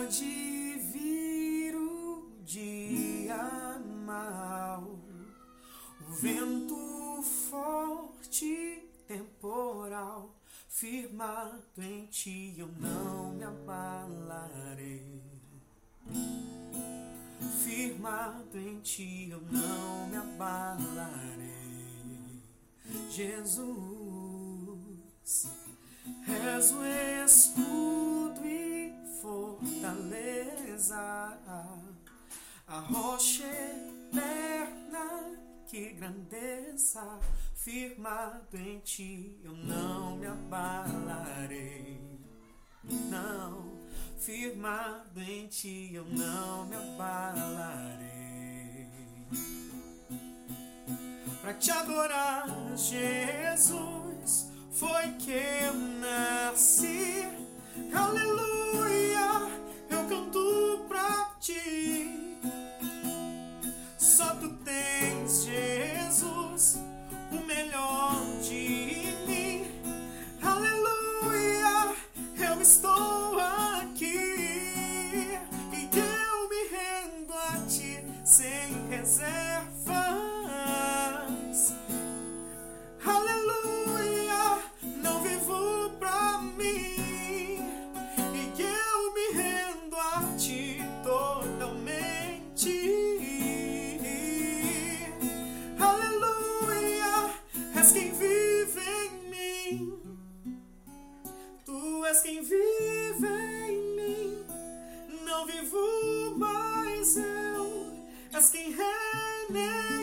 de vir o dia mau, o vento forte, temporal, firmado em ti eu não me abalarei. Firmado em ti eu não me abalarei. Jesus, és o escudo e fortaleza, a rocha eterna, que grandeza. Firmado em ti eu não me abalarei. Não, firmado em ti eu não me abalarei. Pra te adorar, Jesus, foi que eu nasci. Aleluia, eu canto pra ti. Só tu tens, Jesus, o melhor de mim. Aleluia, eu estou aqui e eu me rendo a ti sem reservas. Aleluia, não vivo pra mim e eu me rendo a ti totalmente. Aleluia, és quem vive em mim. Tu és quem vive em mim. Não vivo mais eu, és quem reina.